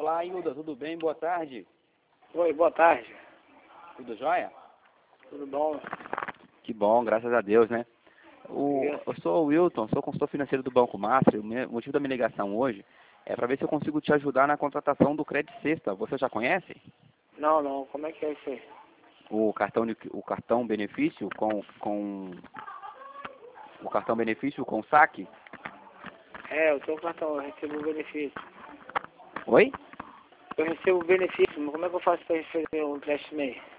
Olá, Hilda, tudo bem? Boa tarde. Oi, boa tarde. Tudo jóia? Tudo bom? Que bom, graças a Deus, né? Eu sou o Wilton, sou consultor financeiro do Banco Master. O motivo da minha ligação hoje é para ver se eu consigo te ajudar na contratação do Crédito Sexta. Você já conhece? Não. Como é que é isso aí? O cartão benefício o cartão benefício com saque? É, eu tenho cartão, eu recebo o benefício. Oi? Eu recebo o benefício, mas como é que eu faço para receber um empréstimo aí?